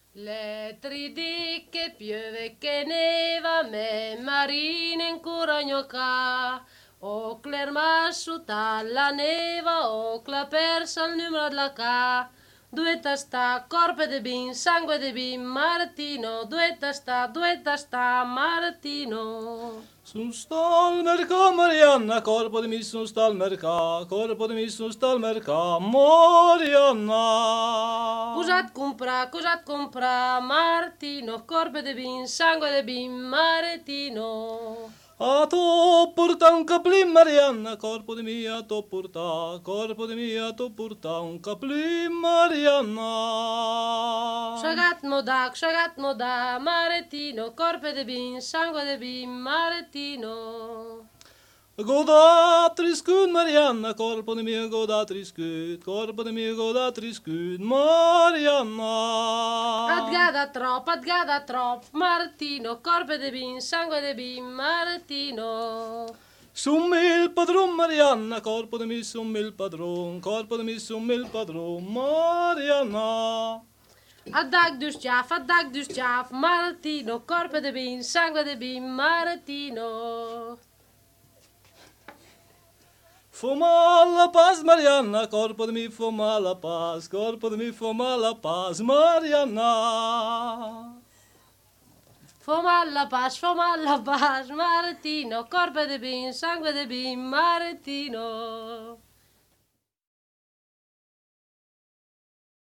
Le tridì che piove che neva, me marine in curagno ca. O clerma su la neva, o cla persa il numero della ca. Due tasta, corpo de bin, sangue de bin, Martino. Due tasta, Martino. Sun stal merca Marianna, corpo di mi sun stal merca, corpo di mi sun stal merca, Marianna. Cos'at compra, Martino. Corpo de bin, sangue de bin, Martino. A to porta un caplin Marianna, corpo di mia to porta, corpo di mia to porta un caplin Marianna. Shagat moda, Martino. Corpo de bin, sangue de bin, Martino. Goda triscud Marianna, corpo di mia goda triscud, corpo di mia goda triscud, Marianna. Adgada trop, Martino. Corpo de bin, sangue de bin, Martino. Summi il padron Marianna, corpo di mi summi il padron, corpo di mi summi il padron, Marianna. Addag dus tjaf, Martino. Corpo de bin, sangue de bin, Martino. Fuma la paz Marianna, corpo di mi fuma la paz, corpo di mi fuma la paz, Marianna. Foma la paz, Martino. Corpo de bin, sangue de bin, Martino.